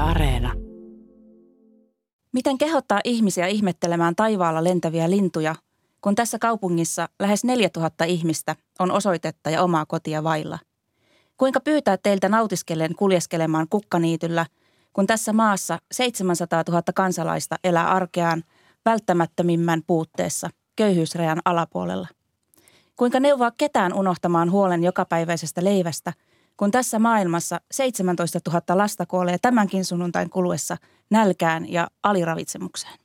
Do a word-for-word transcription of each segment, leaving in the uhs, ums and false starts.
Areena. Miten kehottaa ihmisiä ihmettelemään taivaalla lentäviä lintuja, kun tässä kaupungissa lähes neljätuhatta ihmistä on osoitetta ja omaa kotia vailla? Kuinka pyytää teiltä nautiskelleen kuljeskelemaan kukkaniityllä, kun tässä maassa seitsemänsataatuhatta kansalaista elää arkeaan välttämättömimmän puutteessa köyhyysrajan alapuolella? Kuinka neuvoa ketään unohtamaan huolen jokapäiväisestä leivästä, kun tässä maailmassa seitsemäntoistatuhatta lasta kuolee tämänkin sunnuntain kuluessa nälkään ja aliravitsemukseen?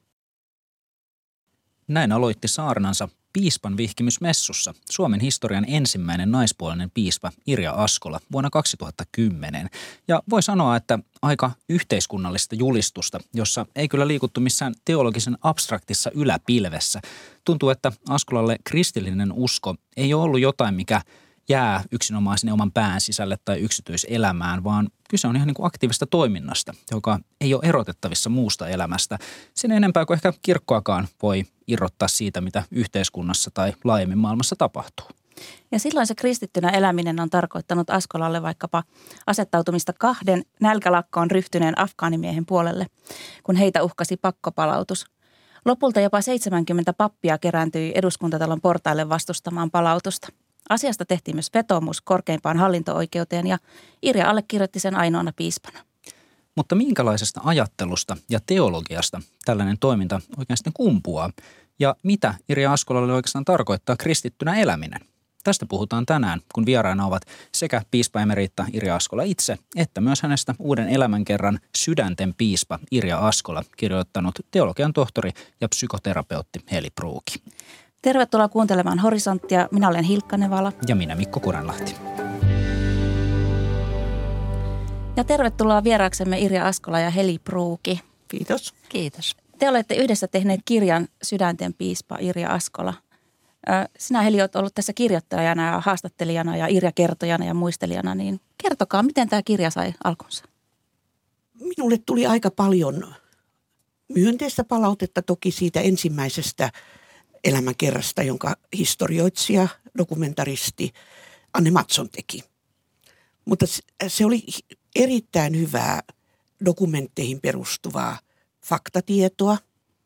Näin aloitti saarnansa piispan vihkimysmessussa Suomen historian ensimmäinen naispuolinen piispa Irja Askola vuonna kaksituhattakymmenen. Ja voi sanoa, että aika yhteiskunnallista julistusta, jossa ei kyllä liikuttu missään teologisen abstraktissa yläpilvessä. Tuntuu, että Askolalle kristillinen usko ei ole ollut jotain, mikä jää yksinomaan sinne oman pään sisälle tai yksityiselämään, vaan kyse on ihan niin kuin aktiivista toiminnasta, joka ei ole erotettavissa muusta elämästä. Sen enempää kuin ehkä kirkkoakaan voi irrottaa siitä, mitä yhteiskunnassa tai laajemmin maailmassa tapahtuu. Ja silloin se kristittynä eläminen on tarkoittanut Askolalle vaikkapa asettautumista kahden nälkälakkoon ryhtyneen afgaanimiehen puolelle, kun heitä uhkasi pakkopalautus. Lopulta jopa seitsemänkymmentä pappia kerääntyi eduskuntatalon portaille vastustamaan palautusta. Asiasta tehtiin myös vetoomus korkeimpaan hallinto-oikeuteen ja Irja allekirjoitti sen ainoana piispana. Mutta minkälaisesta ajattelusta ja teologiasta tällainen toiminta oikeastaan kumpuaa? Ja mitä Irja Askolalle oikeastaan tarkoittaa kristittynä eläminen? Tästä puhutaan tänään, kun vieraina ovat sekä piispa emeriitta Irja Askola itse, että myös hänestä uuden elämänkerran Sydänten piispa Irja Askola, kirjoittanut teologian tohtori ja psykoterapeutti Heli Pruuki. Tervetuloa kuuntelemaan Horisonttia. Minä olen Hilkka Nevala. Ja minä Mikko Kurenlahti. Ja tervetuloa vieraaksemme Irja Askola ja Heli Pruuki. Kiitos. Kiitos. Te olette yhdessä tehneet kirjan Sydänten piispa Irja Askola. Sinä, Heli, olet ollut tässä kirjoittajana ja haastattelijana ja Irja kertojana ja muistelijana, niin kertokaa, miten tämä kirja sai alkunsa? Minulle tuli aika paljon myönteistä palautetta toki siitä ensimmäisestä elämänkerrasta, jonka historioitsija, dokumentaristi Anne Mattsson teki. Mutta se oli erittäin hyvää dokumentteihin perustuvaa faktatietoa.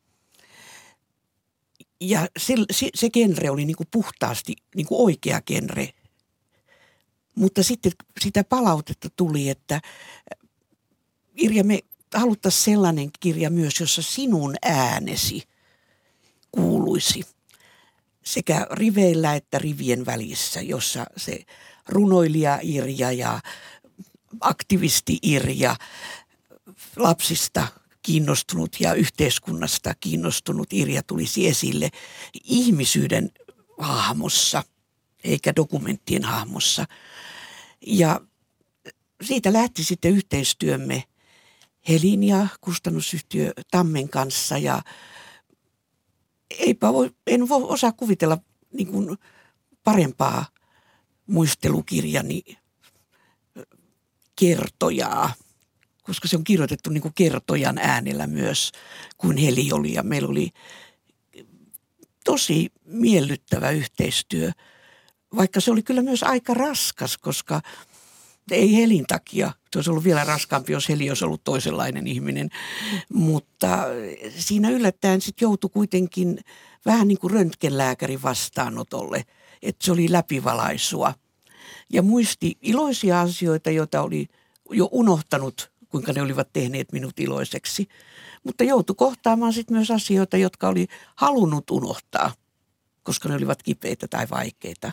Ja se, se, se genre oli niin kuin puhtaasti niin kuin oikea genre. Mutta sitten sitä palautetta tuli, että Irja, me haluttaisiin sellainen kirja myös, jossa sinun äänesi kuuluisi sekä riveillä että rivien välissä, jossa se runoilija Irja ja aktivisti Irja, lapsista kiinnostunut ja yhteiskunnasta kiinnostunut Irja tulisi esille ihmisyyden hahmossa, eikä dokumenttien hahmossa. Ja siitä lähti sitten yhteistyömme Helin ja kustannusyhtiö Tammen kanssa ja eipä voi, en voi osaa kuvitella niin kuin parempaa muistelukirjani kertojaa, koska se on kirjoitettu niin kuin kertojan äänellä myös, kuin Heli oli. Ja meillä oli tosi miellyttävä yhteistyö, vaikka se oli kyllä myös aika raskas, koska ei Helin takia. Se olisi ollut vielä raskaampi, jos Heli olisi ollut toisenlainen ihminen. Mutta siinä yllättäen sitten joutui kuitenkin vähän niin kuin röntgenlääkärin vastaanotolle, että se oli läpivalaisua. Ja muisti iloisia asioita, joita oli jo unohtanut, kuinka ne olivat tehneet minut iloiseksi. Mutta joutui kohtaamaan sitten myös asioita, jotka oli halunnut unohtaa, koska ne olivat kipeitä tai vaikeita.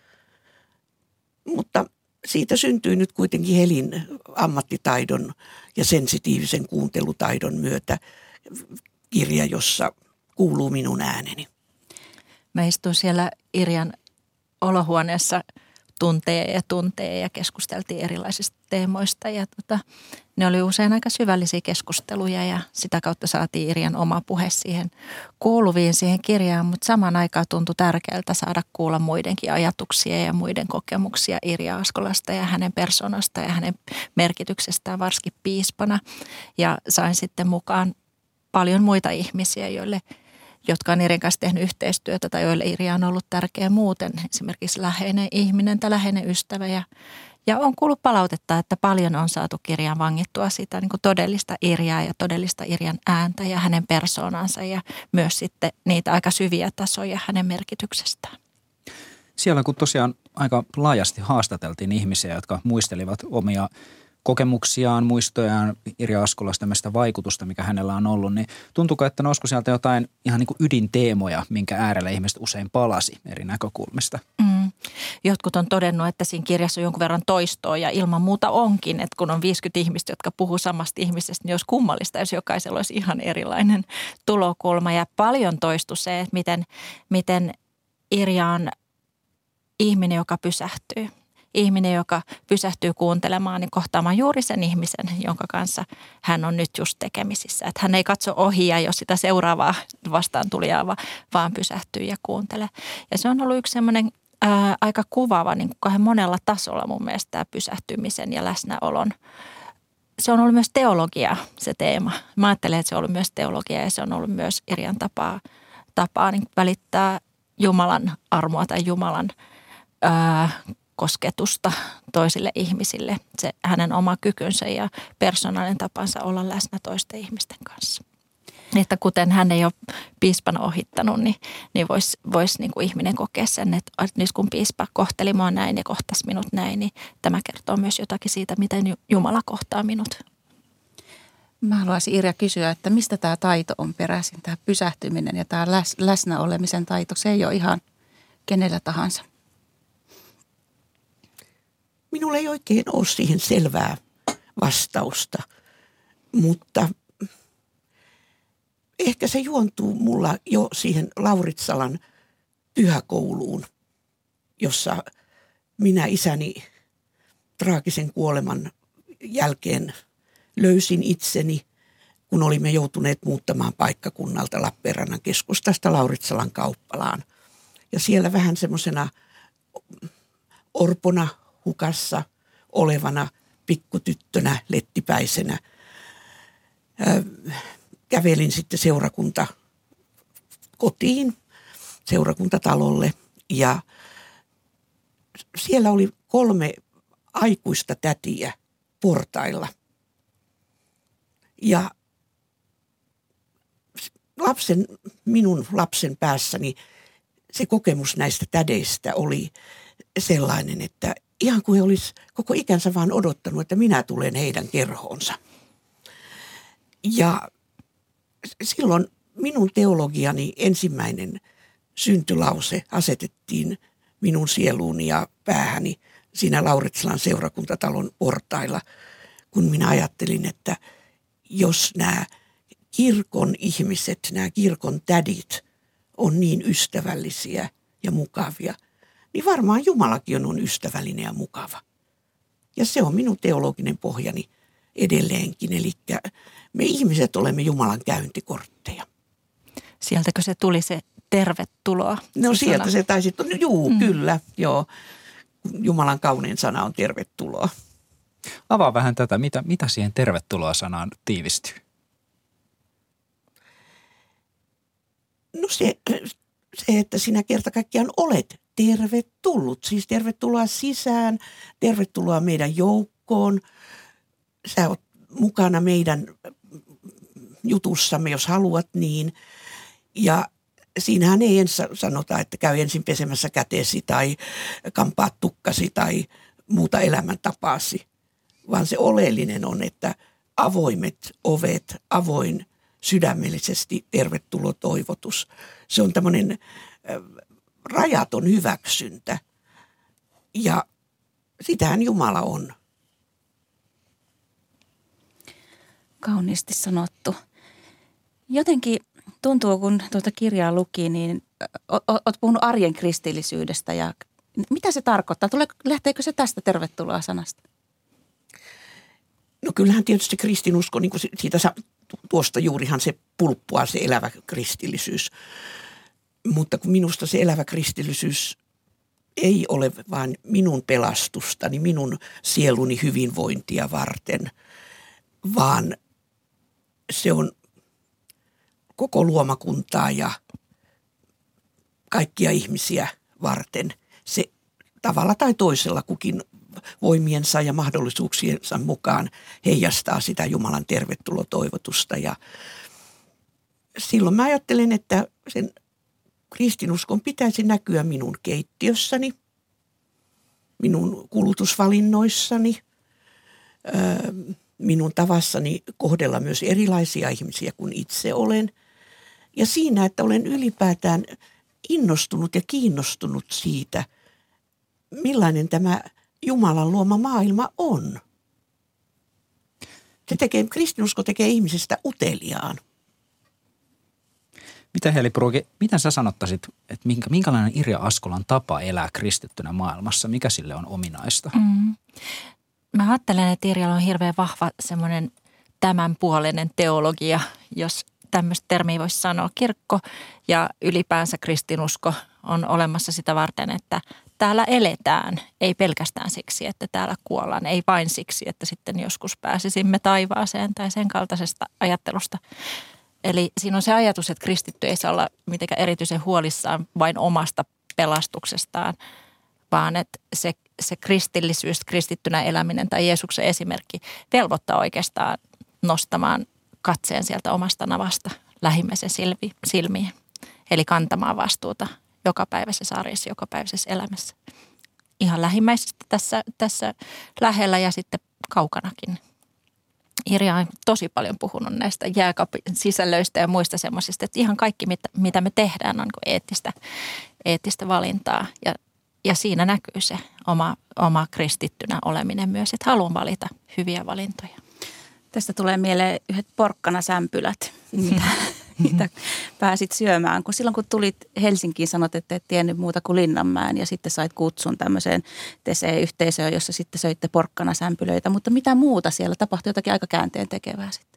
Mutta siitä syntyi nyt kuitenkin Helin ammattitaidon ja sensitiivisen kuuntelutaidon myötä kirja, jossa kuuluu minun ääneni. Mä istuin siellä Irjan olohuoneessa tunteja ja tunteja ja keskusteltiin erilaisista teemoista. Ja tota, ne oli usein aika syvällisiä keskusteluja ja sitä kautta saatiin Irjan oma puhe siihen kuuluviin siihen kirjaan, mutta samaan aikaan tuntui tärkeältä saada kuulla muidenkin ajatuksia ja muiden kokemuksia Irja Askolasta ja hänen persoonasta ja hänen merkityksestään varsinkin piispana. Ja sain sitten mukaan paljon muita ihmisiä, joille jotka on Irjan kanssa tehnyt yhteistyötä tai joille Irja on ollut tärkeä muuten. Esimerkiksi läheinen ihminen tai läheinen ystävä ja, Ja on kuullut palautetta, että paljon on saatu kirjaan vangittua sitä niin kuin todellista Irjaa ja todellista Irjan ääntä ja hänen persoonansa ja myös sitten niitä aika syviä tasoja hänen merkityksestään. Siellä kun tosiaan aika laajasti haastateltiin ihmisiä, jotka muistelivat omia kokemuksiaan, muistojaan Irja Askolasta, tämmöistä vaikutusta, mikä hänellä on ollut, niin tuntuuko, että nousko sieltä jotain ihan niin kuin ydinteemoja, minkä äärellä ihmiset usein palasi eri näkökulmista? Mm. Jotkut on todennut, että siinä kirjassa on jonkun verran toistoa ja ilman muuta onkin, että kun on viisikymmentä ihmistä, jotka puhuu samasta ihmisestä, niin olisi kummallista, jos jokaisella olisi ihan erilainen tulokulma. Ja paljon toistui se, että miten, miten Irja on ihminen, joka pysähtyy. Ihminen, joka pysähtyy kuuntelemaan, niin kohtaamaan juuri sen ihmisen, jonka kanssa hän on nyt just tekemisissä. Että hän ei katso ohi ja jos sitä seuraavaa vastaan tulijaa, vaan pysähtyy ja kuuntelee. Ja se on ollut yksi semmoinen ää, aika kuvaava niin kuin monella tasolla mun mielestä tämä pysähtymisen ja läsnäolon. Se on ollut myös teologia se teema. Mä ajattelen, että se on ollut myös teologia ja se on ollut myös Irjan tapaa, tapaa niin välittää Jumalan armoa tai Jumalan ää, kosketusta toisille ihmisille, se hänen oma kykynsä ja persoonallinen tapansa olla läsnä toisten ihmisten kanssa. Että kuten hän ei ole piispan ohittanut, niin, niin voisi vois niin kuin ihminen kokea sen, että nyt kun piispa kohteli mua näin ja kohtasi minut näin, niin tämä kertoo myös jotakin siitä, miten Jumala kohtaa minut. Mä haluaisin Irja kysyä, että mistä tämä taito on peräisin, tämä pysähtyminen ja tämä läs, läsnäolemisen taito, se ei ole ihan kenellä tahansa. Minulla ei oikein ole siihen selvää vastausta, mutta ehkä se juontuu mulla jo siihen Lauritsalan pyhäkouluun, jossa minä isäni traagisen kuoleman jälkeen löysin itseni, kun olimme joutuneet muuttamaan paikkakunnalta Lappeenrannan keskustasta Lauritsalan kauppalaan. Ja siellä vähän semmoisena orpona, hukassa olevana pikkutyttönä, lettipäisenä. Kävelin sitten seurakunta kotiin, seurakuntatalolle ja siellä oli kolme aikuista tätiä portailla. Ja lapsen, minun lapsen päässäni se kokemus näistä tädeistä oli sellainen, että ihan kuin he olisi koko ikänsä vaan odottanut, että minä tulen heidän kerhoonsa. Ja silloin minun teologiani ensimmäinen syntylause asetettiin minun sieluuni ja päähäni siinä Lauritsalan seurakuntatalon portailla, kun minä ajattelin, että jos nämä kirkon ihmiset, nämä kirkon tädit on niin ystävällisiä ja mukavia, niin varmaan Jumalakin on ystävällinen ja mukava. Ja se on minun teologinen pohjani edelleenkin. Eli me ihmiset olemme Jumalan käyntikortteja. Sieltäkö se tuli se tervetuloa? No se sieltä sana. se taisi, juu, mm. kyllä, joo. Jumalan kaunein sana on tervetuloa. Avaa vähän tätä, mitä, mitä siihen tervetuloa-sanaan tiivistyy? No se, se, että sinä kerta kaikkiaan olet tervetullut. Siis tervetuloa sisään, tervetuloa meidän joukkoon. Sä oot mukana meidän jutussamme, jos haluat niin. Ja siinähän ei ensin sanota, että käy ensin pesemässä käteesi tai kampaa tukkasi tai muuta elämäntapaasi. Vaan se oleellinen on, että avoimet ovet, avoin sydämellisesti tervetulo toivotus. Se on tämmöinen rajaton hyväksyntä ja sitähän Jumala on. Kauniisti sanottu. Jotenkin tuntuu, kun tuota kirjaa luki, niin olet puhunut arjen kristillisyydestä ja mitä se tarkoittaa? Tule, lähteekö se tästä tervetuloa sanasta? No kyllähän tietysti kristinusko, niin kuin siitä tuosta juurihan se pulppua se elävä kristillisyys. Mutta kun minusta se elävä kristillisyys ei ole vain minun pelastustani, minun sieluni hyvinvointia varten, vaan se on koko luomakuntaa ja kaikkia ihmisiä varten. Se tavalla tai toisella kukin voimiensa ja mahdollisuuksiensa mukaan heijastaa sitä Jumalan tervetulotoivotusta. Ja silloin mä ajattelen, että sen kristinuskon pitäisi näkyä minun keittiössäni, minun kulutusvalinnoissani, minun tavassani kohdella myös erilaisia ihmisiä kuin itse olen. Ja siinä, että olen ylipäätään innostunut ja kiinnostunut siitä, millainen tämä Jumalan luoma maailma on. Se tekee, kristinusko tekee ihmisestä uteliaan. Mitä Heli Pruuki, mitä sä sanottaisit, että minkä, minkälainen Irja Askolan tapa elää kristittynä maailmassa? Mikä sille on ominaista? Mm. Mä ajattelen, että Irjalla on hirveän vahva semmoinen tämänpuoleinen teologia, jos tämmöistä termiä voisi sanoa. Kirkko ja ylipäänsä kristinusko on olemassa sitä varten, että täällä eletään, ei pelkästään siksi, että täällä kuollaan, ei vain siksi, että sitten joskus pääsisimme taivaaseen tai sen kaltaisesta ajattelusta. Eli siinä on se ajatus, että kristitty ei saa olla mitenkään erityisen huolissaan vain omasta pelastuksestaan, vaan että se, se kristillisyys, kristittynä eläminen tai Jeesuksen esimerkki velvoittaa oikeastaan nostamaan katseen sieltä omasta navasta lähimmäisen silmiin. Eli kantamaan vastuuta jokapäiväisessä arjessa, jokapäiväisessä elämässä. Ihan lähimmäisesti tässä, tässä lähellä ja sitten kaukanakin. Irja on tosi paljon puhunut näistä jääkaapin sisällöistä ja muista semmoisista, että ihan kaikki, mitä, mitä me tehdään, on eettistä, eettistä valintaa. Ja, ja siinä näkyy se oma, oma kristittynä oleminen myös, että haluan valita hyviä valintoja. Tästä tulee mieleen yhdet porkkanasämpylät, mitä, mitä pääsit syömään. Kun silloin kun tulit Helsinkiin, sanot, että et tiennyt muuta kuin Linnanmäen ja sitten sait kutsun tämmöiseen T C-yhteisöön, jossa sitten söitte porkkanasämpylöitä. Mutta mitä muuta siellä tapahtui, jotakin aika käänteen tekevää sitten?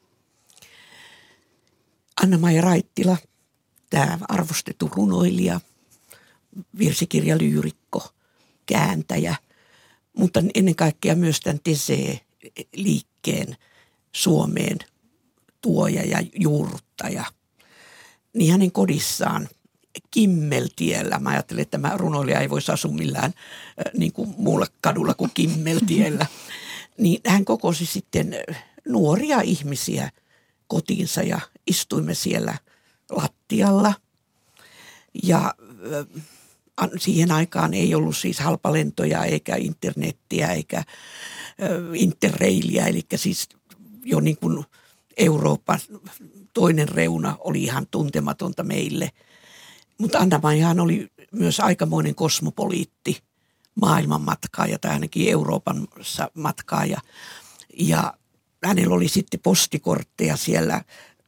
Anna-Maija Raittila, tämä arvostettu runoilija, virsikirjalyyrikko, kääntäjä, mutta ennen kaikkea myös tämän T C-liikkeen Suomeen tuoja ja juurruttaja. Niin hänen kodissaan Kimmeltiellä, mä ajattelin, että tämä runoilija ei voisi asua millään niin kuin muulla kadulla kuin Kimmeltiellä, niin hän kokosi sitten nuoria ihmisiä kotiinsa ja istuimme siellä lattialla. Ja siihen aikaan ei ollut siis halpalentoja eikä internettiä eikä interrailia, eli siis jo niin kuin Euroopan toinen reuna oli ihan tuntematonta meille. Mutta Anna-Maijahan oli myös aikamoinen kosmopoliitti, maailmanmatkaaja tai ainakin Euroopan matkaaja. Ja hänellä oli sitten postikortteja siellä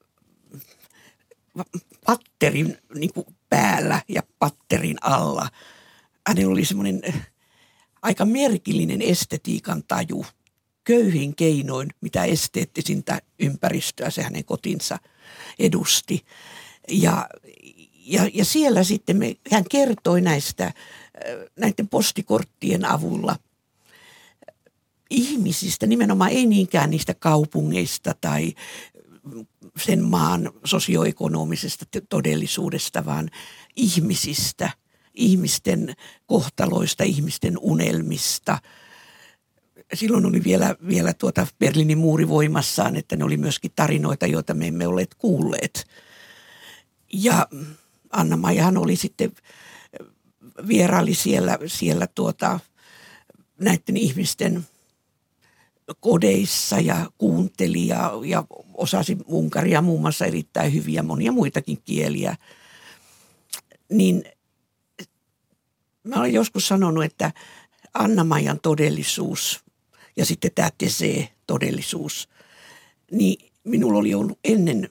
patterin niin kuin päällä ja patterin alla. Hänellä oli semmoinen aika merkillinen estetiikan taju. Köyhin keinoin, mitä esteettisintä ympäristöä se hänen kotinsa edusti. Ja, ja, ja siellä sitten me, hän kertoi näistä, näiden postikorttien avulla ihmisistä, nimenomaan ei niinkään niistä kaupungeista tai sen maan sosioekonomisesta todellisuudesta, vaan ihmisistä, ihmisten kohtaloista, ihmisten unelmista. Silloin oli vielä, vielä tuota Berliinin muuri voimassaan, että ne oli myöskin tarinoita, joita me emme olleet kuulleet. Ja Anna-Maijahan oli sitten, vieraili siellä, siellä tuota, näiden ihmisten kodeissa ja kuunteli ja, ja osasi unkaria muun muassa erittäin hyviä, monia muitakin kieliä. Niin mä olen joskus sanonut, että Anna-Maijan todellisuus ja sitten tämä T C-todellisuus, niin minulla oli ollut ennen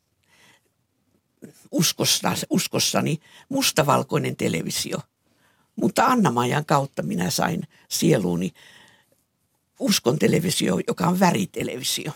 uskossa, uskossani mustavalkoinen televisio. Mutta Anna-Maijan kautta minä sain sieluuni uskon televisio, joka on väritelevisio.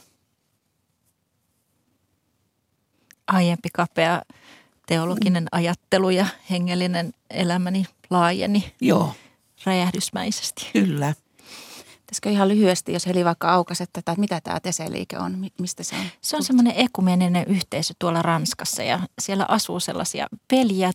Aiempi kapea teologinen ajattelu ja hengellinen elämäni laajeni. Joo. Räjähdysmäisesti. Kyllä. Pitäisikö ihan lyhyesti, jos Heli vaikka aukaisi tätä, että mitä tämä T C-liike on, mistä se on? Se on semmoinen ekumeninen yhteisö tuolla Ranskassa ja siellä asuu sellaisia veljiä. Tämä on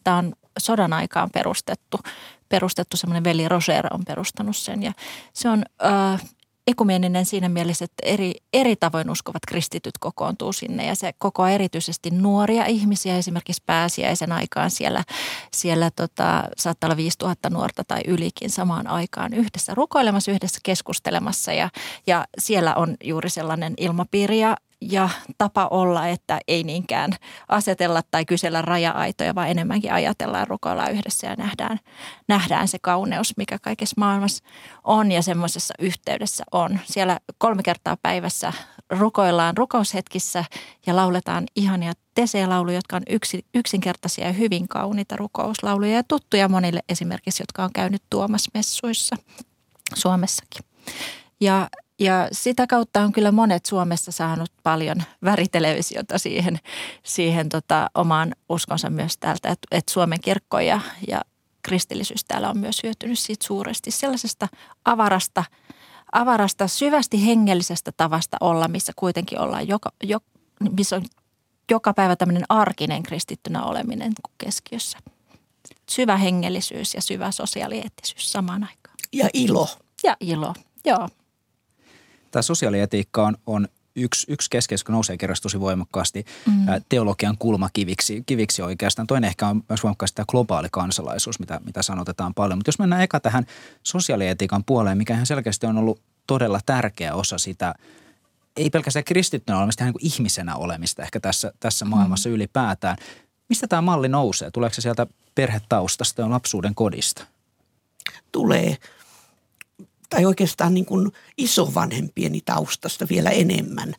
sodan aikaan perustettu. Perustettu semmoinen veli Roger on perustanut sen ja se on äh, ekumeeninen siinä mielessä, että eri, eri tavoin uskovat kristityt kokoontuu sinne ja se kokoaa erityisesti nuoria ihmisiä. Esimerkiksi pääsiäisen aikaan siellä, siellä tota, saattaa olla viisituhatta nuorta tai ylikin samaan aikaan yhdessä rukoilemassa, yhdessä keskustelemassa ja, ja siellä on juuri sellainen ilmapiiri ja Ja tapa olla, että ei niinkään asetella tai kysellä raja-aitoja, vaan enemmänkin ajatellaan, rukoillaan yhdessä ja nähdään, nähdään se kauneus, mikä kaikessa maailmassa on ja semmoisessa yhteydessä on. Siellä kolme kertaa päivässä rukoillaan rukoushetkissä ja lauletaan ihania teseelauluja, jotka on yksi, yksinkertaisia ja hyvin kauniita rukouslauluja ja tuttuja monille esimerkiksi, jotka on käynyt Tuomas-messuissa Suomessakin. Ja Ja sitä kautta on kyllä monet Suomessa saanut paljon värittelevisiota siihen, siihen tota, omaan uskonsa myös täältä, että et Suomen kirkko ja, ja kristillisyys täällä on myös hyötynyt siitä suuresti sellaisesta avarasta, avarasta syvästi hengellisestä tavasta olla, missä kuitenkin ollaan joka, jo, missä on joka päivä tämmöinen arkinen kristittynä oleminen keskiössä. Syvä hengellisyys ja syvä sosiaalieettisyys samaan aikaan. Ja ilo. Ja ilo, joo. Tämä sosiaalietiikka on, on yksi, yksi keskeistä, kun nousee kirjassa tosi voimakkaasti mm. teologian kulmakiviksi kiviksi oikeastaan. Toinen ehkä on myös voimakkaasti tämä globaali kansalaisuus, mitä, mitä sanotetaan paljon. Mutta jos mennään eka tähän sosiaalietiikan puoleen, mikä ihan selkeästi on ollut todella tärkeä osa sitä, ei pelkästään kristittynä olemista, ihan niin kuin ihmisenä olemista ehkä tässä, tässä maailmassa mm. ylipäätään. Mistä tämä malli nousee? Tuleeko se sieltä perhetaustasta ja lapsuuden kodista? Tulee. Tai oikeastaan niin kuin isovanhempieni taustasta vielä enemmän,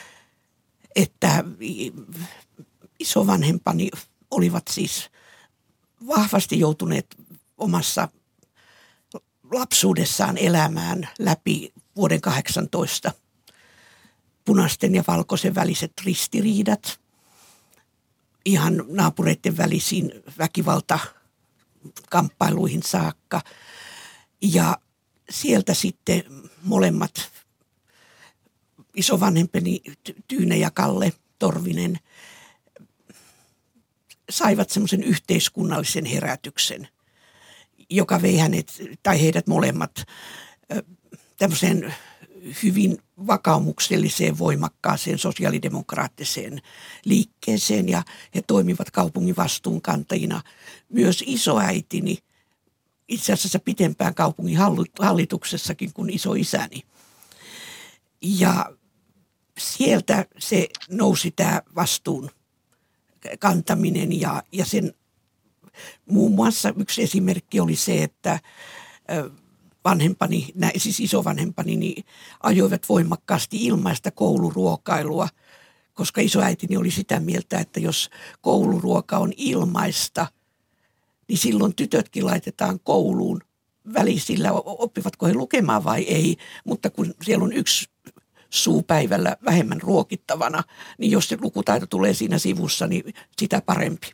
että isovanhempani olivat siis vahvasti joutuneet omassa lapsuudessaan elämään läpi vuoden kahdeksantoista punaisten ja valkoisen väliset ristiriidat, ihan naapureiden välisiin väkivaltakamppailuihin saakka ja sieltä sitten molemmat isovanhempeni Tyyne ja Kalle Torvinen saivat semmoisen yhteiskunnallisen herätyksen, joka vei hänet tai heidät molemmat tämmöiseen hyvin vakaumukselliseen, voimakkaaseen sosiaalidemokraattiseen liikkeeseen ja he toimivat kaupungin vastuunkantajina. Myös isoäitini itse asiassa pitempään kaupungin hallituksessakin kuin isoisäni. Ja sieltä se nousi tämä vastuun kantaminen ja, ja sen muun muassa yksi esimerkki oli se, että vanhempani, siis isovanhempani, niin ajoivat voimakkaasti ilmaista kouluruokailua, koska isoäitini oli sitä mieltä, että jos kouluruoka on ilmaista, niin silloin tytötkin laitetaan kouluun välisillä, oppivatko he lukemaan vai ei, mutta kun siellä on yksi suupäivällä vähemmän ruokittavana, niin jos se lukutaito tulee siinä sivussa, niin sitä parempi.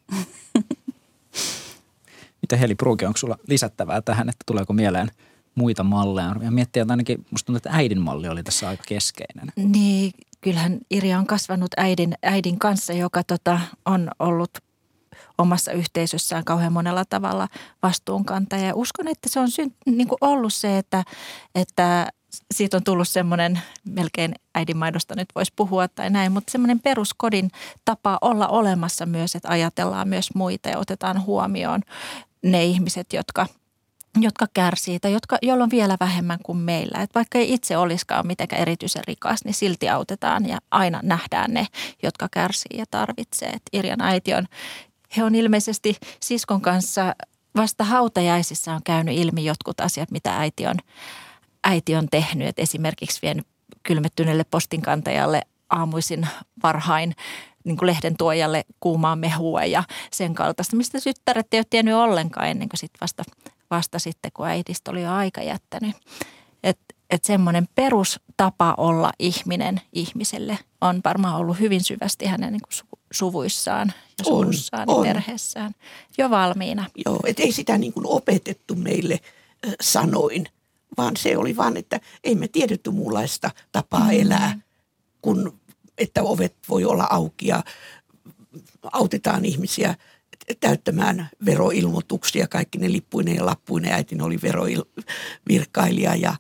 Mitä Heli Pruuki, onko sulla lisättävää tähän, että tuleeko mieleen muita malleja? Ja miettiä, että ainakin musta tuntuu, että äidin malli oli tässä aika keskeinen. Niin, kyllähän Irja on kasvanut äidin, äidin kanssa, joka tota, on ollut omassa yhteisössään kauhean monella tavalla vastuunkantaja. Ja uskon, että se on sy- niin kuin ollut se, että, että siitä on tullut semmoinen, melkein äidinmaidosta nyt voisi puhua tai näin, mutta semmoinen peruskodin tapa olla olemassa myös, että ajatellaan myös muita ja otetaan huomioon ne ihmiset, jotka, jotka kärsii tai jotka, joilla on vielä vähemmän kuin meillä. Että vaikka ei itse olisikaan mitenkään erityisen rikas, niin silti autetaan ja aina nähdään ne, jotka kärsii ja tarvitsee. Et Irjan äiti on, he on ilmeisesti siskon kanssa vasta hautajaisissa on käynyt ilmi jotkut asiat, mitä äiti on Äiti on tehnyt, että esimerkiksi vienyt kylmettyneelle postinkantajalle aamuisin varhain niin kuin lehden tuojalle kuumaa mehua ja sen kaltaista, mistä tyttäret ei ole tiennyt ollenkaan ennen kuin sit vasta, vasta sitten, kun äidistä oli jo aika jättänyt. Että et semmoinen perustapa olla ihminen ihmiselle on varmaan ollut hyvin syvästi hänen niin kuin suvuissaan ja suvussaan ja perheessään jo valmiina. Joo, että ei sitä niin kuin opetettu meille äh, sanoin. Vaan se oli vaan, että ei me tiedetty muunlaista tapaa mm-hmm. elää, kun että ovet voi olla auki ja autetaan ihmisiä. täyttämään veroilmoituksia, kaikki ne lippuineen ja lappuineen. Äitini oli verovirkailija ja,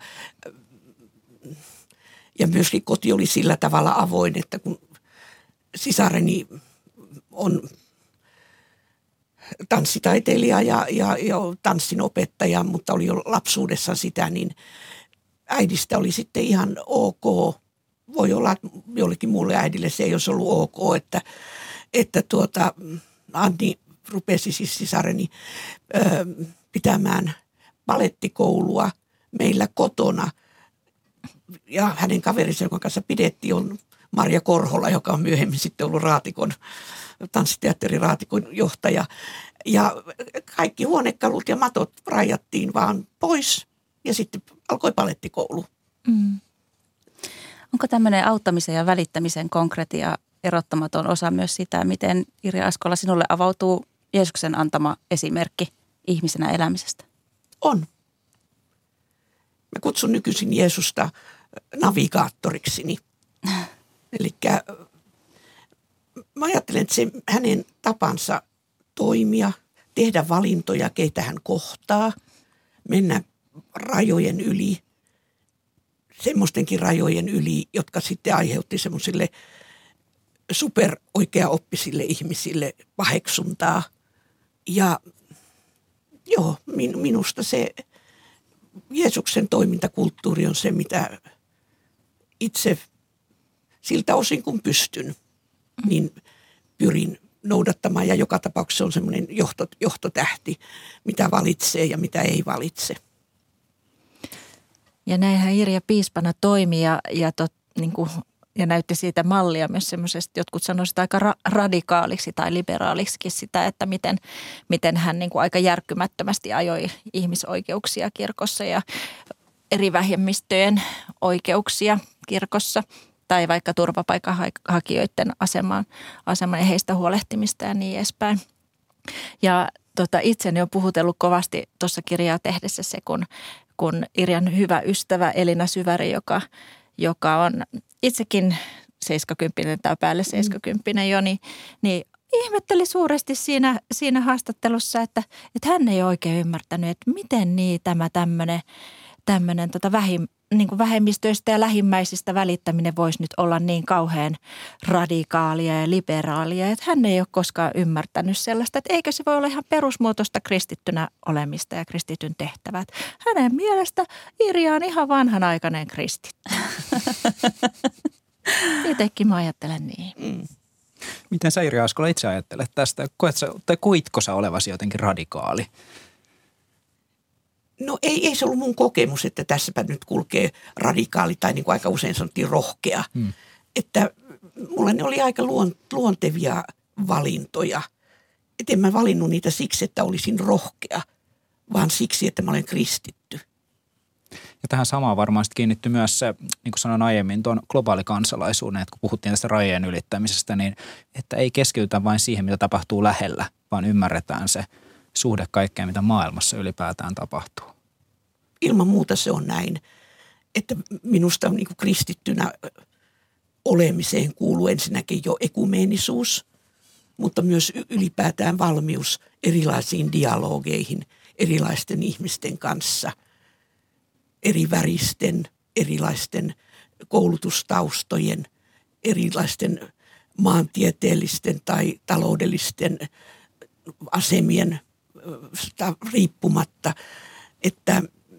ja myöskin koti oli sillä tavalla avoin, että kun sisareni on tanssitaiteilija ja, ja, ja tanssin opettaja, mutta oli jo lapsuudessa sitä, niin äidistä oli sitten ihan ok. Voi olla, että jollekin muulle äidille se ei olisi ollut ok, että, että tuota, Anni rupesi siis sisareni ö, pitämään balettikoulua meillä kotona. Ja hänen kaverinsa, jonka kanssa pidettiin, on Marja Korhola, joka on myöhemmin sitten ollut Raatikon, tanssiteatterin Raatikon johtaja. Ja kaikki huonekalut ja matot rajattiin vaan pois ja sitten alkoi balettikoulu. Mm. Onko tämmöinen auttamisen ja välittämisen konkretia erottamaton osa myös sitä, miten Irja Askola sinulle avautuu Jeesuksen antama esimerkki ihmisenä elämisestä? On. Mä kutsun nykyisin Jeesusta navigaattorikseni. Eli mä ajattelen, että se hänen tapansa toimia, tehdä valintoja, keitä hän kohtaa, mennä rajojen yli, semmoistenkin rajojen yli, jotka sitten aiheutti semmoisille superoikeaoppisille ihmisille paheksuntaa. Ja joo, min, minusta se Jeesuksen toimintakulttuuri on se, mitä itse siltä osin kun pystyn, niin pyrin noudattamaan. Ja joka tapauksessa on semmoinen johto, johtotähti, mitä valitsee ja mitä ei valitse. Ja näinhän Irja piispana toimi ja, ja, tot, niin kuin, ja näytti siitä mallia myös semmoisesta, jotkut sanoisivat aika ra- radikaaliksi tai liberaaliksikin sitä, että miten, miten hän niin kuin aika järkkymättömästi ajoi ihmisoikeuksia kirkossa ja eri vähemmistöjen oikeuksia kirkossa tai vaikka turvapaikanhakijoiden asemaan, asemaan ja heistä huolehtimista ja niin edespäin. Ja tota, itseni on puhutellut kovasti tuossa kirjaa tehdessä se, kun kun Irjan hyvä ystävä Elina Syväri, joka, joka on itsekin seitsemänkymmentä tai päälle seitsemänkymmentä jo, niin, niin ihmetteli suuresti siinä, siinä haastattelussa, että, että hän ei oikein ymmärtänyt, että miten niin tämä tämmöinen, tämmöinen tota vähim, niin kuin vähemmistöistä ja lähimmäisistä välittäminen voisi nyt olla niin kauhean radikaalia ja liberaalia, että hän ei ole koskaan ymmärtänyt sellaista, että eikö se voi olla ihan perusmuotoista kristittynä olemista ja kristityn tehtävät. Hänen mielestä Irja on ihan vanhanaikainen kristitty. Itsekin mä ajattelen niin. Mm. Miten sä, Irja Askola, itse ajattelet tästä? Koet sä, tai koitko sä olevasi jotenkin radikaali? No ei, ei se ollut mun kokemus, että tässäpä nyt kulkee radikaali tai niin kuin aika usein sanottiin rohkea. Hmm. Että mulla ne oli aika luontevia valintoja. Että en mä valinnut niitä siksi, että olisin rohkea, vaan siksi, että mä olen kristitty. Ja tähän samaan varmaan sitten kiinnitty myös se, niin kuin sanoin aiemmin, tuon globaalikansalaisuuden, että kun puhuttiin tästä rajojen ylittämisestä, niin että ei keskitytä vain siihen, mitä tapahtuu lähellä, vaan ymmärretään se suhde kaikkeen, mitä maailmassa ylipäätään tapahtuu. Ilman muuta se on näin, että minusta niin kuin kristittynä olemiseen kuuluu ensinnäkin jo ekumeenisuus, mutta myös ylipäätään valmius erilaisiin dialogeihin erilaisten ihmisten kanssa, eri väristen, erilaisten koulutustaustojen, erilaisten maantieteellisten tai taloudellisten asemien riippumatta, että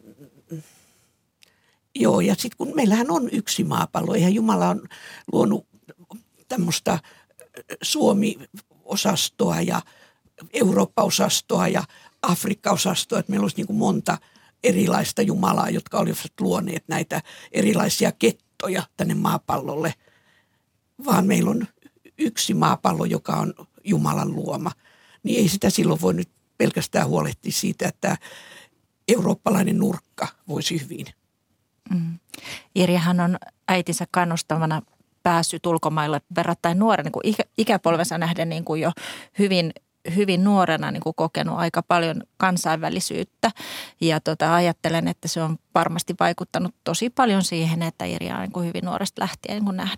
joo, ja sitten kun meillähän on yksi maapallo, eihän Jumala on luonut tämmöistä Suomi-osastoa ja Eurooppa-osastoa ja Afrikka-osastoa, että meillä olisi niin kuin monta erilaista Jumalaa, jotka olisivat luoneet näitä erilaisia kettoja tänne maapallolle, vaan meillä on yksi maapallo, joka on Jumalan luoma, niin ei sitä silloin voi nyt pelkästään huolehtia siitä, että eurooppalainen nurkka voisi hyvin. Mm. Irjahan on äitinsä kannustavana päässyt ulkomaille verrattain nuoren, niin kuin ikä, ikäpolvensa nähden niin kuin jo hyvin, hyvin nuorena niin kuin kokenut aika paljon kansainvälisyyttä. Ja tota, ajattelen, että se on varmasti vaikuttanut tosi paljon siihen, että Irja on niin kuin hyvin nuoresta lähtien niin kuin nähnyt,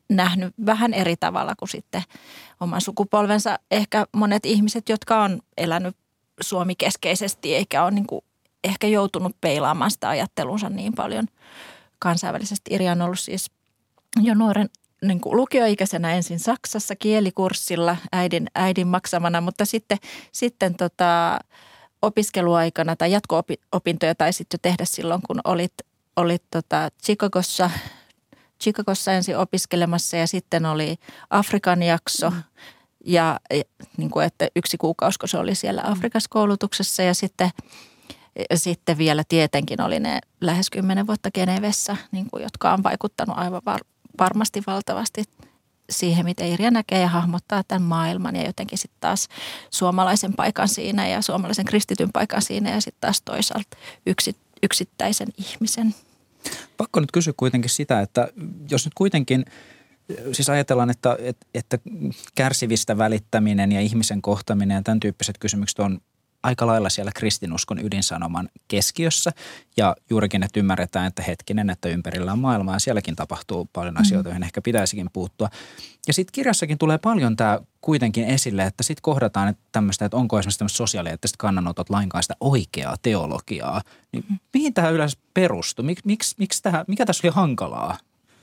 nähnyt vähän eri tavalla kuin sitten oman sukupolvensa. Ehkä monet ihmiset, jotka on elänyt suomikeskeisesti eikä ole niin kuin ehkä joutunut peilaamaan sitä ajattelunsa niin paljon kansainvälisesti. Irja on ollut siis jo nuoren niin kuin lukioikäisenä ensin Saksassa kielikurssilla äidin, äidin maksamana, mutta sitten, sitten tota, opiskeluaikana tai jatko-opintoja taisit jo tehdä silloin, kun olit, olit tota Chicagossa, Chicagossa ensin opiskelemassa ja sitten oli Afrikan jakso mm. ja, ja niin kuin, että yksi kuukausi, kun se oli siellä Afrikassa koulutuksessa ja sitten, ja sitten vielä tietenkin oli ne lähes kymmenen vuotta Genevessä, niin kuin, jotka on vaikuttanut aivan var, varmasti valtavasti siihen, miten Irja näkee ja hahmottaa tämän maailman ja jotenkin sitten taas suomalaisen paikan siinä ja suomalaisen kristityn paikan siinä ja sitten taas toisaalta yksi, yksittäisen ihmisen. Pakko nyt kysyä kuitenkin sitä, että jos nyt kuitenkin, siis ajatellaan, että, että, että kärsivistä välittäminen ja ihmisen kohtaminen ja tämän tyyppiset kysymykset on aika lailla siellä kristinuskon ydinsanoman keskiössä ja juurikin, että ymmärretään, että hetkinen, että ympärillä on maailmaa ja sielläkin tapahtuu paljon asioita, joihin ehkä pitäisikin puuttua. Ja sitten kirjassakin tulee paljon tämä kuitenkin esille, että sitten kohdataan että tämmöistä, että onko esimerkiksi tämmöistä sosiaalieettiset kannanotot lainkaan sitä oikeaa teologiaa. Niin mm. mihin tähän yleensä perustuu? Mik, miksi, miksi tähän, mikä tässä oli hankalaa?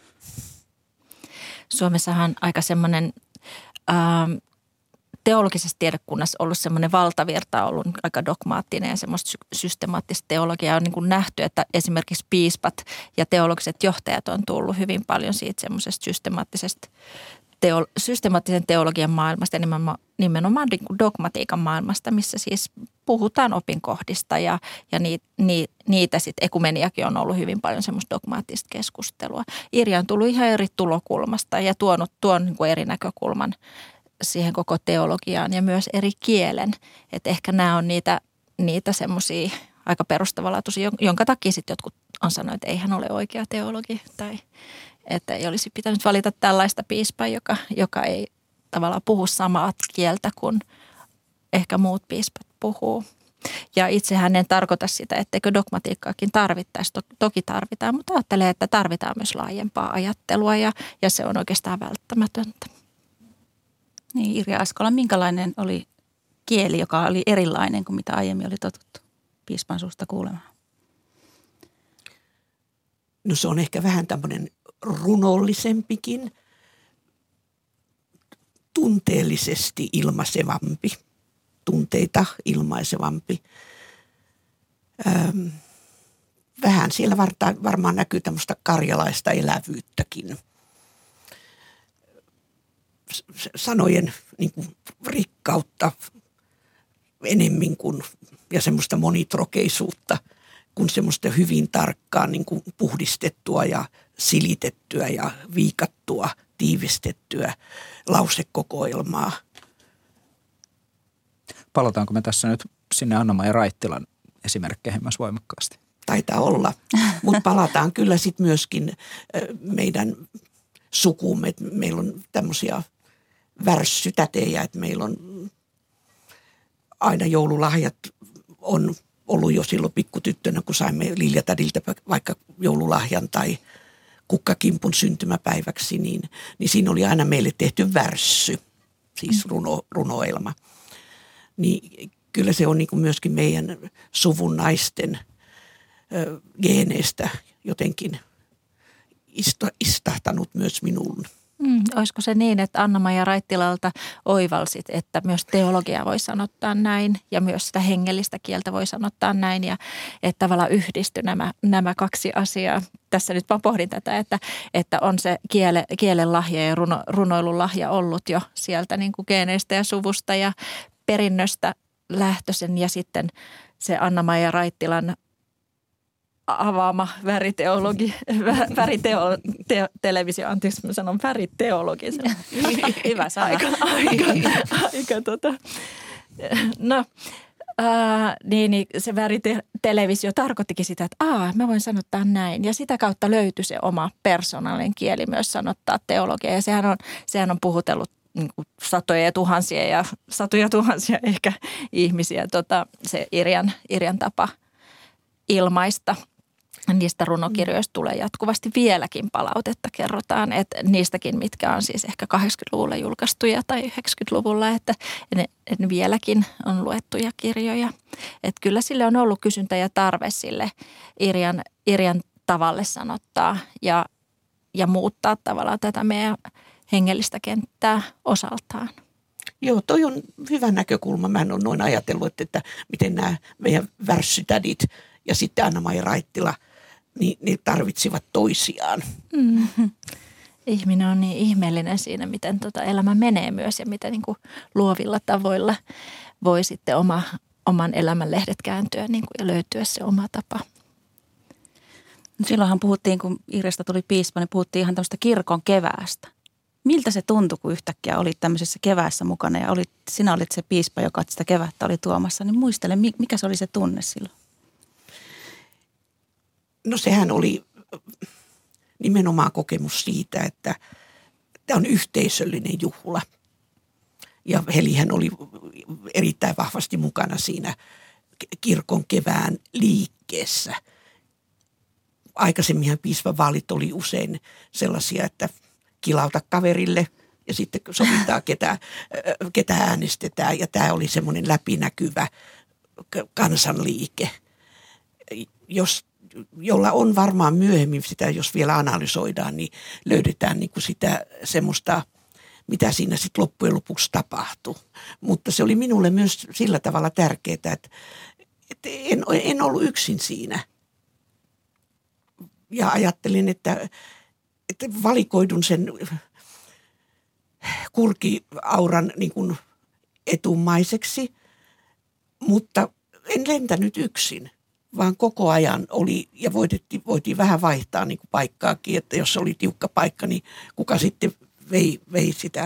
Suomessahan on aika semmoinen Ähm, teologisessa tiedekunnassa ollut semmoinen valtavirta, ollut aika dogmaattinen ja semmoista systemaattista teologiaa on niin kuin nähty, että esimerkiksi piispat ja teologiset johtajat on tullut hyvin paljon siitä semmoisesta systemaattisesta teo, systemaattisen teologian maailmasta ja nimenomaan, nimenomaan niin kuin dogmatiikan maailmasta, missä siis puhutaan opinkohdista ja, ja ni, ni, niitä sitten ekumeniakin on ollut hyvin paljon semmoista dogmaattista keskustelua. Irja on tullut ihan eri tulokulmasta ja tuonut tuon niin kuin eri näkökulman siihen koko teologiaan ja myös eri kielen. Että ehkä nämä on niitä, niitä semmoisia aika perustavanlaatuisia, jonka takia sitten jotkut on sanonut, että eihän ole oikea teologi tai että ei olisi pitänyt valita tällaista piispaa, joka, joka ei tavallaan puhu samaa kieltä kuin ehkä muut piispat puhuu. Ja itsehän en tarkoita sitä, etteikö dogmatiikkaakin tarvittaisi. Toki tarvitaan, mutta ajattelee, että tarvitaan myös laajempaa ajattelua ja, ja se on oikeastaan välttämätöntä. Niin, Irja Askola, minkälainen oli kieli, joka oli erilainen kuin mitä aiemmin oli totuttu piispan suusta kuulemaan? No se on ehkä vähän tämmöinen runollisempikin, tunteellisesti ilmaisevampi, tunteita ilmaisevampi. Öm, vähän siellä varmaan näkyy tämmöistä karjalaista elävyyttäkin. Sanojen niin kuin, rikkautta enemmän kuin, ja semmoista monitrokeisuutta kuin semmoista hyvin tarkkaan niin kuin puhdistettua ja silitettyä ja viikattua, tiivistettyä lausekokoelmaa. Palataanko me tässä nyt sinne Anna-Maija Raittilan esimerkkeihin myös voimakkaasti? Taitaa olla, mutta palataan kyllä sitten myöskin meidän sukuumme. Meillä on tämmöisiä värssytätejä, että meillä on aina joululahjat on ollut jo silloin pikkutyttönä, kun saimme Liljatädiltä vaikka joululahjan tai kukkakimpun syntymäpäiväksi, niin, niin siinä oli aina meille tehty värssy, siis runo, runoelma. Niin kyllä se on niin kuin myöskin meidän suvun naisten ö, geeneistä jotenkin ista, istahtanut myös minuun. Mm, olisiko se niin, että Anna-Maija Raittilalta oivalsit, että myös teologia voi sanottaa näin ja myös sitä hengellistä kieltä voi sanottaa näin ja että tavallaan yhdistyi nämä, nämä kaksi asiaa. Tässä nyt vaan pohdin tätä, että, että on se kiele, kielen lahja ja runo, runoilun lahja ollut jo sieltä niin kuin geeneistä ja suvusta ja perinnöstä lähtöisen ja sitten se Anna-Maija Raittilan avaama väriteologi, väriteo, te, televisio, anteeksi mä sanon väriteologi, se on hyvä sana. Aika, aika, aika tota. No, ää, niin, niin se väritelevisio tarkoittikin sitä, että aa, mä voin sanottaa näin. Ja sitä kautta löytyi se oma persoonallinen kieli myös sanottaa teologia. Ja sehän on, sehän on puhutellut niin kuin satoja ja tuhansia ja satoja tuhansia ehkä ihmisiä, tota, se Irjan, Irjan tapa ilmaista. Niistä runokirjoista tulee jatkuvasti vieläkin palautetta, kerrotaan, että niistäkin, mitkä on siis ehkä kahdeksankymmentäluvulla julkaistuja tai yhdeksänkymmentäluvulla, että ne, ne vieläkin on luettuja kirjoja. Että kyllä sille on ollut kysyntä ja tarve sille Irjan, Irjan tavalle sanottaa ja, ja muuttaa tavallaan tätä meidän hengellistä kenttää osaltaan. Joo, toi on hyvä näkökulma. Mä en ole noin ajatellut, että, että miten nämä meidän värssytädit ja sitten Anna-Maija Raittila, niin ne tarvitsivat toisiaan. Mm-hmm. Ihminen on niin ihmeellinen siinä, miten tota elämä menee myös ja miten niin kuin luovilla tavoilla voi sitten oma, oman elämän lehdet kääntyä niin kuin, ja löytyä se oma tapa. No silloinhan puhuttiin, kun Irjasta tuli piispa, niin puhuttiin ihan tämmöistä kirkon keväästä. Miltä se tuntui, kun yhtäkkiä olit tämmöisessä keväässä mukana ja olit, sinä olit se piispa, joka sitä kevättä oli tuomassa, niin muistele, mikä se oli se tunne silloin? No sehän oli nimenomaan kokemus siitä, että tämä on yhteisöllinen juhla. Ja Helihän oli erittäin vahvasti mukana siinä kirkon kevään liikkeessä. Aikaisemminhan piispavaalit oli usein sellaisia, että kilauta kaverille ja sitten sovitaan, ketä, ketä äänestetään. Ja tämä oli semmoinen läpinäkyvä kansanliike, jos, jolla on varmaan myöhemmin sitä, jos vielä analysoidaan, niin löydetään niin kuin sitä semmoista, mitä siinä sitten loppujen lopuksi tapahtui. Mutta se oli minulle myös sillä tavalla tärkeää, että, että en, en ollut yksin siinä. Ja ajattelin, että, että valikoidun sen kurkiauran niin kuin etumaiseksi, mutta en lentänyt yksin, vaan koko ajan oli, ja voitiin, voitiin vähän vaihtaa niin kuin paikkaakin, että jos oli tiukka paikka, niin kuka sitten vei, vei sitä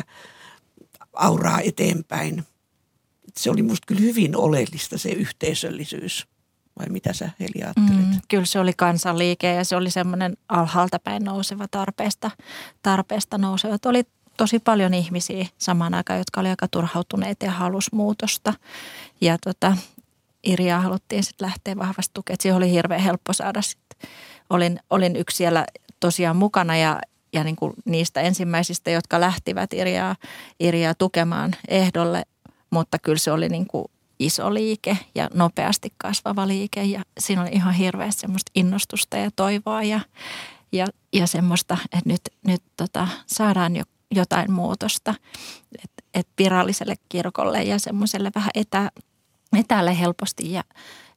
auraa eteenpäin. Se oli musta kyllä hyvin oleellista se yhteisöllisyys. Vai mitä sä, Heli, ajattelet? Mm, kyllä se oli kansanliike ja se oli semmoinen alhaalta päin nouseva tarpeesta, tarpeesta nouseva. Oli tosi paljon ihmisiä samaan aikaan, jotka oli aika turhautuneita ja halusi muutosta. Ja tota, Irjaa haluttiin sitten lähteä vahvasti tukemaan. Siihen oli hirveän helppo saada sitten. Olin, olin yksi siellä tosiaan mukana ja, ja niin kuin niistä ensimmäisistä, jotka lähtivät Irjaa, Irjaa tukemaan ehdolle, mutta kyllä se oli niin kuin iso liike ja nopeasti kasvava liike ja siinä oli ihan hirveästi semmoista innostusta ja toivoa ja, ja, ja semmoista, että nyt, nyt tota, saadaan jo, jotain muutosta, että et viralliselle kirkolle ja semmoiselle vähän etä, etäälle helposti ja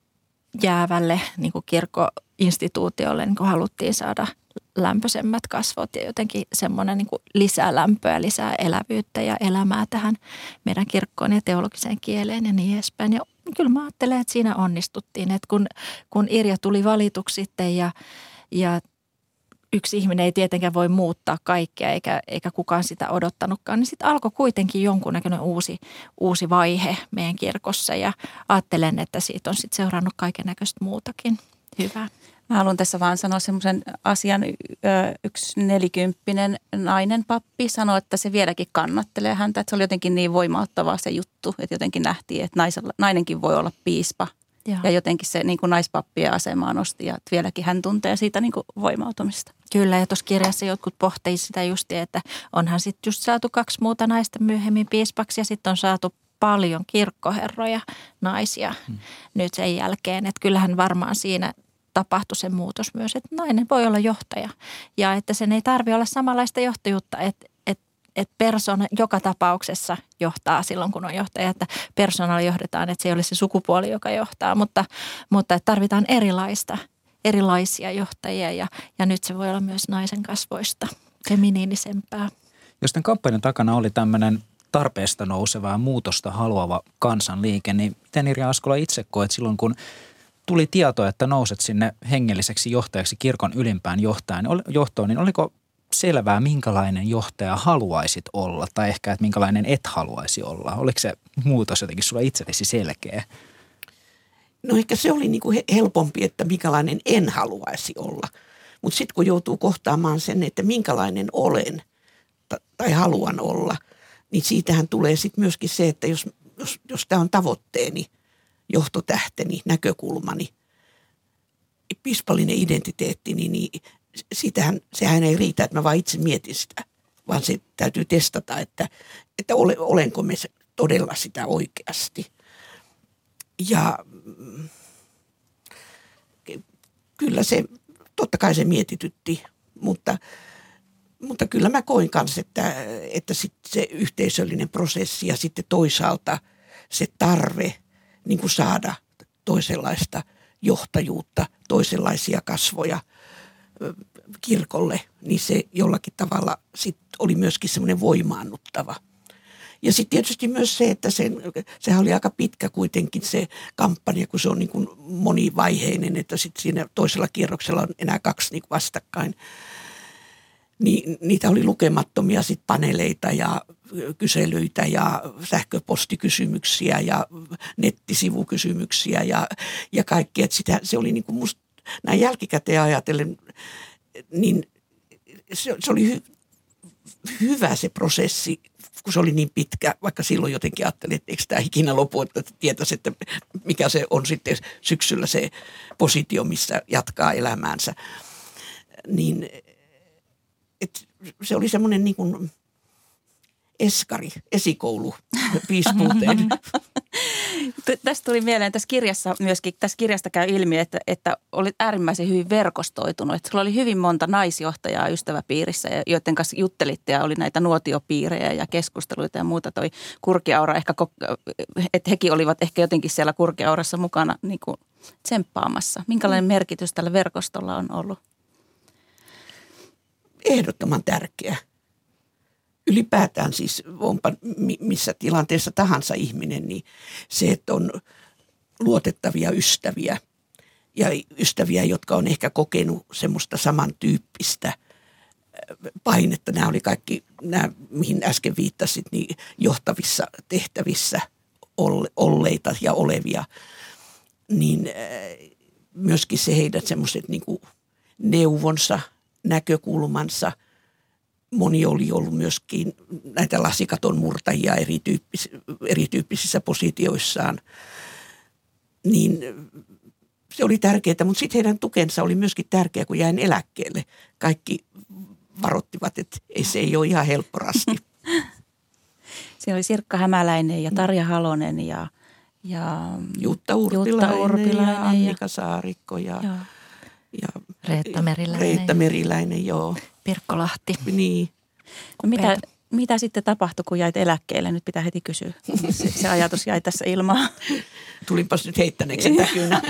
jäävälle niin kuin kirkkoinstituutiolle niin kuin haluttiin saada lämpöisemmät kasvot ja jotenkin semmoinen niin kuin lisää lämpöä, lisää elävyyttä ja elämää tähän meidän kirkkoon ja teologiseen kieleen ja niin edespäin. Ja kyllä mä ajattelen, että siinä onnistuttiin, että kun, kun Irja tuli valituksi sitten ja, ja yksi ihminen ei tietenkään voi muuttaa kaikkea eikä, eikä kukaan sitä odottanutkaan, niin sitten alkoi kuitenkin jonkunnäköinen uusi, uusi vaihe meidän kirkossa ja ajattelen, että siitä on sitten seurannut kaiken näköistä muutakin hyvää. Mä haluan tässä vaan sanoa semmoisen asian, yksi nelikymppinen nainen pappi sanoi, että se vieläkin kannattelee häntä, että se oli jotenkin niin voimauttavaa se juttu, että jotenkin nähtiin, että naisella, nainenkin voi olla piispa. Joo. Ja jotenkin se niin kuin naispappien asemaa nosti ja vieläkin hän tuntee siitä niin kuin voimautumista. Kyllä ja tuossa kirjassa jotkut pohtii sitä just, että onhan sitten just saatu kaksi muuta naista myöhemmin piispaksi ja sitten on saatu paljon kirkkoherroja naisia hmm. nyt sen jälkeen, että kyllähän varmaan siinä tapahtui se muutos myös, että nainen voi olla johtaja ja että sen ei tarvitse olla samanlaista johtajuutta, että, että, että persona joka tapauksessa johtaa silloin, kun on johtaja, että persoonalla johdetaan, että se ei ole se sukupuoli, joka johtaa, mutta, mutta tarvitaan erilaista, erilaisia johtajia ja, ja nyt se voi olla myös naisen kasvoista, feminiinisempää. Jos tämän kampanjan takana oli tämmöinen tarpeesta nouseva ja muutosta haluava kansanliike, niin miten Irja Askola itse koet silloin, kun tuli tieto, että nouset sinne hengelliseksi johtajaksi kirkon ylimpään johtoon, niin oliko selvää, minkälainen johtaja haluaisit olla tai ehkä, että minkälainen et haluaisi olla? Oliko se muutos jotenkin sulla itsellesi selkeä? No ehkä se oli niin kuin helpompi, että minkälainen en haluaisi olla. Mutta sitten kun joutuu kohtaamaan sen, että minkälainen olen tai haluan olla, niin siitähän tulee sitten myöskin se, että jos, jos, jos tämä on tavoitteeni, johtotähteni, näkökulmani, piispallinen identiteetti, niin, niin sitähän, sehän ei riitä, että mä vaan itse mietin sitä, vaan se täytyy testata, että, että ole, olenko me todella sitä oikeasti. Ja kyllä se, totta kai se mietitytti, mutta, mutta kyllä mä koin kanssa, että, että sit se yhteisöllinen prosessi ja sitten toisaalta se tarve niin kuin saada toisenlaista johtajuutta, toisenlaisia kasvoja kirkolle, niin se jollakin tavalla sit oli myöskin semmoinen voimaannuttava. Ja sitten tietysti myös se, että sen, sehän oli aika pitkä kuitenkin se kampanja, kun se on niin kuin monivaiheinen, että sitten siinä toisella kierroksella on enää kaksi niin kuin vastakkain. Niin, niitä oli lukemattomia sit paneeleita ja kyselyitä ja sähköpostikysymyksiä ja nettisivukysymyksiä ja, ja kaikkea. Et sitä, se oli niin kuin musta, näin jälkikäteen ajatellen, niin se, se oli hy, hyvä se prosessi, kun se oli niin pitkä, vaikka silloin jotenkin ajattelin, että eikö tämä ikinä lopu, että tietäisi, että mikä se on sitten syksyllä se positio, missä jatkaa elämäänsä. Niin et se oli semmoinen niin kuin eskari, esikoulu piispuuteen. Tästä tuli mieleen, tässä kirjassa myöskin, tässä kirjasta käy ilmi, että, että olit äärimmäisen hyvin verkostoitunut. Että sulla oli hyvin monta naisjohtajaa ystäväpiirissä, joiden kanssa juttelitte ja oli näitä nuotiopiirejä ja keskusteluita ja muuta. Toi Kurkiaura ehkä, että hekin olivat ehkä jotenkin siellä Kurkiaurassa mukana niin kuin tsemppaamassa. Minkälainen merkitys tällä verkostolla on ollut? Ehdottoman tärkeä. Ylipäätään siis, onpa missä tilanteessa tahansa ihminen, niin se, että on luotettavia ystäviä ja ystäviä, jotka on ehkä kokenut semmoista samantyyppistä painetta. Nämä oli kaikki, nämä, mihin äsken viittasit, niin johtavissa tehtävissä olleita ja olevia, niin myöskin se heidän semmoiset niin kuin neuvonsa, näkökulmansa. Moni oli ollut myöskin näitä lasikaton murtajia erityyppis, erityyppisissä positioissaan. Niin se oli tärkeää, mutta sitten heidän tukensa oli myöskin tärkeää, kun jäin eläkkeelle. Kaikki varoittivat, että ei, se ei ole ihan helppo rasti. Siellä oli Sirkka Hämäläinen ja Tarja Halonen ja, ja Jutta Urpilainen, Jutta Urpilainen ja Annika Saarikko ja, ja Reetta Meriläinen. Reetta Meriläinen, joo. Pirkko Lahti. Niin. No mitä, mitä sitten tapahtui, kun jäit eläkkeelle? Nyt pitää heti kysyä. Se, se ajatus jäi tässä ilmaan. Tulinpas nyt heittäneeksi täkynä.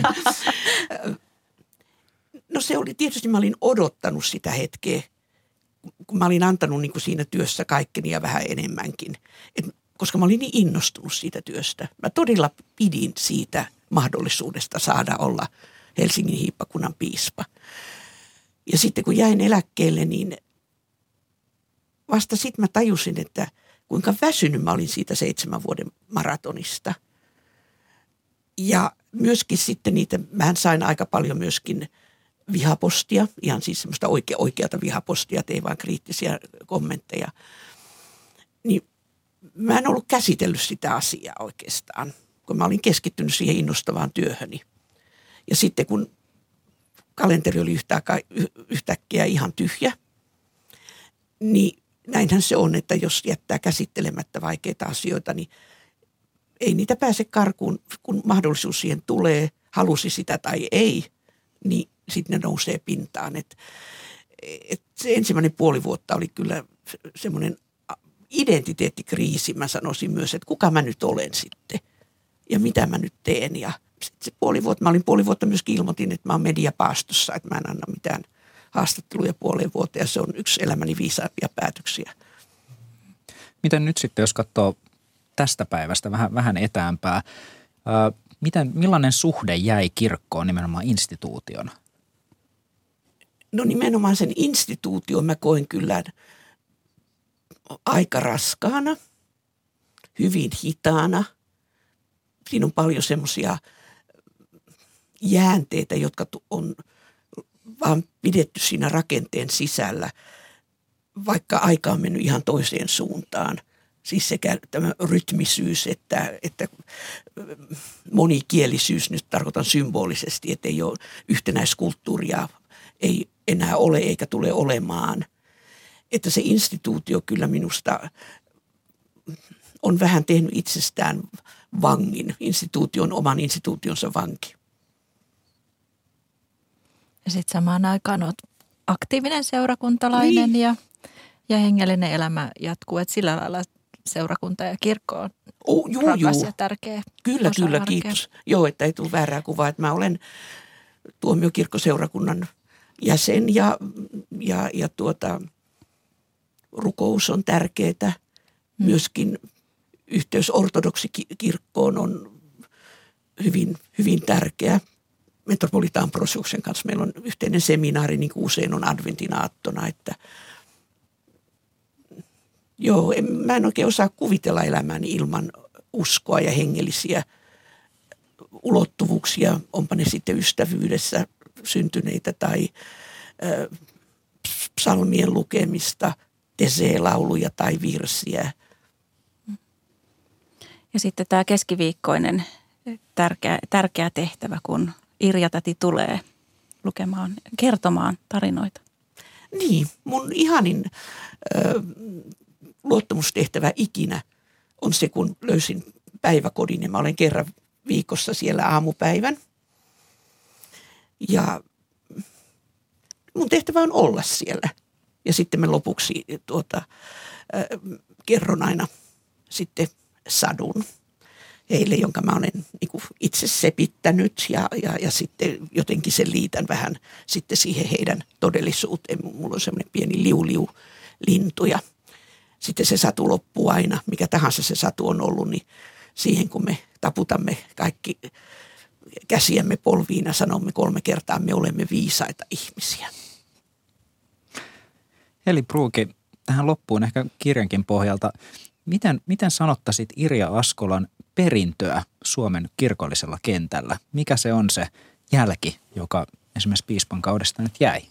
No se oli, tietysti mä olin odottanut sitä hetkeä, kun mä olin antanut niin kuin siinä työssä kaikkeni ja vähän enemmänkin. Et, koska mä olin niin innostunut siitä työstä. Mä todella pidin siitä mahdollisuudesta saada olla Helsingin hiippakunnan piispa. Ja sitten kun jäin eläkkeelle, niin vasta sitten mä tajusin, että kuinka väsynyt mä olin siitä seitsemän vuoden maratonista. Ja myöskin sitten niitä, mähän sain aika paljon myöskin vihapostia, ihan siis semmoista oikea, oikeata vihapostia, ei vaan kriittisiä kommentteja. Niin mä en ollut käsitellyt sitä asiaa oikeastaan, kun mä olin keskittynyt siihen innostavaan työhöni. Ja sitten kun kalenteri oli yhtäkkiä ihan tyhjä, niin näinhän se on, että jos jättää käsittelemättä vaikeita asioita, niin ei niitä pääse karkuun, kun mahdollisuus siihen tulee, halusi sitä tai ei, niin sitten ne nousee pintaan. Et, et se ensimmäinen puoli vuotta oli kyllä semmoinen identiteettikriisi, mä sanoisin myös, että kuka mä nyt olen sitten ja mitä mä nyt teen. Ja sitten se puoli vuotta, mä olin puoli vuotta myöskin ilmoitin, että mä oon mediapaastossa, että mä en anna mitään haastatteluja puoleen vuoteen ja se on yksi elämäni viisaimpia päätöksiä. Miten nyt sitten, jos katsoo tästä päivästä vähän, vähän etäämpää, ää, miten, millainen suhde jäi kirkkoon nimenomaan instituutiona? No nimenomaan sen instituution mä koin kyllä aika raskaana, hyvin hitaana. Siinä on paljon semmoisia jäänteitä, jotka on vaan pidetty siinä rakenteen sisällä, vaikka aika on mennyt ihan toiseen suuntaan. Siis sekä tämä rytmisyys että, että monikielisyys, nyt tarkoitan symbolisesti, että ei ole yhtenäiskulttuuria, ei enää ole eikä tule olemaan. Että se instituutio kyllä minusta on vähän tehnyt itsestään vangin, instituution, oman instituutionsa vanki. Ja sitten samaan aikaan olet aktiivinen seurakuntalainen niin. ja, ja hengellinen elämä jatkuu, että sillä lailla seurakunta ja kirkko on oh, juu, rakas juu. ja tärkeä. Kyllä, osa kyllä, arkea. kiitos. Joo, että ei tule väärää kuvaa, että mä olen tuomiokirkkoseurakunnan jäsen ja, ja, ja tuota, rukous on tärkeää. Hmm. Myöskin yhteys ortodoksikirkkoon on hyvin, hyvin tärkeä. Metropolitaanprosjuksen kanssa meillä on yhteinen seminaari, niin kuin usein on adventin aattona, että joo, en, mä en oikein osaa kuvitella elämääni ilman uskoa ja hengellisiä ulottuvuuksia, onpa ne sitten ystävyydessä syntyneitä tai ö, psalmien lukemista, tesee-lauluja tai virsiä. Ja sitten tämä keskiviikkoinen tärkeä, tärkeä tehtävä, kun Irja-täti tulee lukemaan, kertomaan tarinoita. Niin, mun ihanin ö, luottamustehtävä ikinä on se, kun löysin päiväkodin ja mä olen kerran viikossa siellä aamupäivän. Ja mun tehtävä on olla siellä. Ja sitten mä lopuksi tuota, ö, kerron aina sitten sadun heille, jonka mä olen niin kuin itse sepittänyt ja, ja, ja sitten jotenkin sen liitän vähän sitten siihen heidän todellisuuteen. Mulla on semmoinen pieni liu-liu-lintu ja sitten se satu loppuu aina, mikä tahansa se satu on ollut, niin siihen kun me taputamme kaikki käsiämme polviin ja sanomme kolme kertaa, me olemme viisaita ihmisiä. Heli Pruuki, tähän loppuun ehkä kirjankin pohjalta. Miten, miten sanottaisit Irja Askolan perintöä Suomen kirkollisella kentällä? Mikä se on se jälki, joka esimerkiksi piispan kaudesta nyt jäi?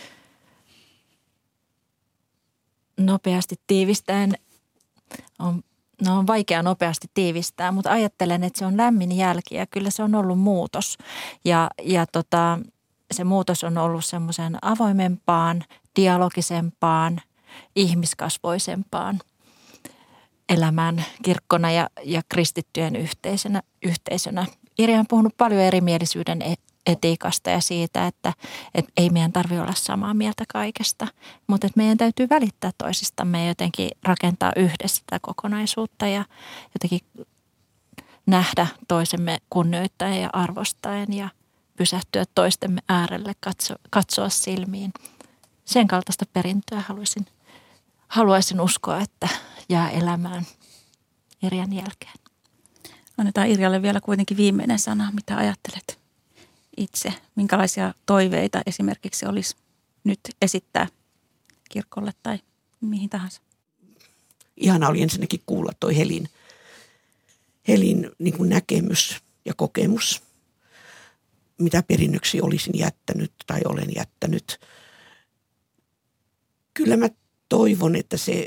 Nopeasti tiivistäen on, no on vaikea nopeasti tiivistää, mutta ajattelen, että se on lämmin jälki ja kyllä se on ollut muutos. Ja, ja tota, se muutos on ollut semmoisen avoimempaan, dialogisempaan, ihmiskasvoisempaan elämään kirkkona ja, ja kristittyjen yhteisönä. yhteisönä. Irja on puhunut paljon erimielisyyden etiikasta ja siitä, että, että ei meidän tarvitse olla samaa mieltä kaikesta, mutta että meidän täytyy välittää toisistamme ja jotenkin rakentaa yhdessä tätä kokonaisuutta ja jotenkin nähdä toisemme kunnioittaen ja arvostaen ja pysähtyä toistemme äärelle, katso, katsoa silmiin. Sen kaltaista perintöä haluaisin, haluaisin uskoa, että jää elämään Irjan jälkeen. Annetaan Irjalle vielä kuitenkin viimeinen sana, mitä ajattelet itse. Minkälaisia toiveita esimerkiksi olisi nyt esittää kirkolle tai mihin tahansa? Ihana oli ensinnäkin kuulla toi Helin, Helin niin kuin näkemys ja kokemus, mitä perinnöksi olisin jättänyt tai olen jättänyt. Kyllä mä toivon, että se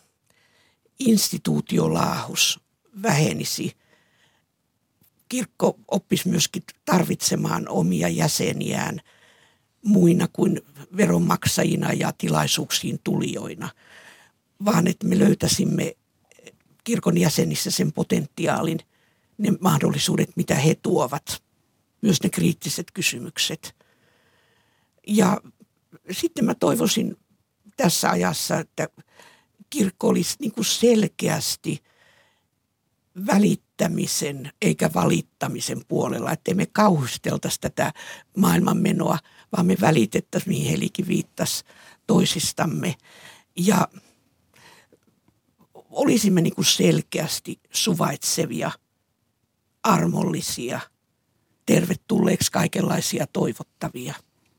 instituutiolaahus vähenisi. Kirkko oppisi myöskin tarvitsemaan omia jäseniään muina kuin veronmaksajina ja tilaisuuksiin tulijoina, vaan että me löytäisimme kirkon jäsenissä sen potentiaalin, ne mahdollisuudet, mitä he tuovat, myös ne kriittiset kysymykset. Ja sitten mä toivoisin tässä ajassa, että kirkko olisi niin kuin selkeästi välittämisen eikä valittamisen puolella, ettei me kauhisteltaisi tätä maailmanmenoa, vaan me välitettäisiin, mihin Helikin viittasi, toisistamme. Ja olisimme niin kuin selkeästi suvaitsevia, armollisia, tervetulleeksi kaikenlaisia toivottavia.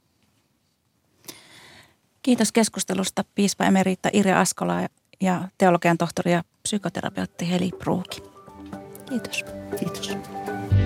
Kiitos keskustelusta piispa emerita Irja Askola ja teologian tohtori ja psykoterapeutti Heli Pruuki. Kiitos. Kiitos.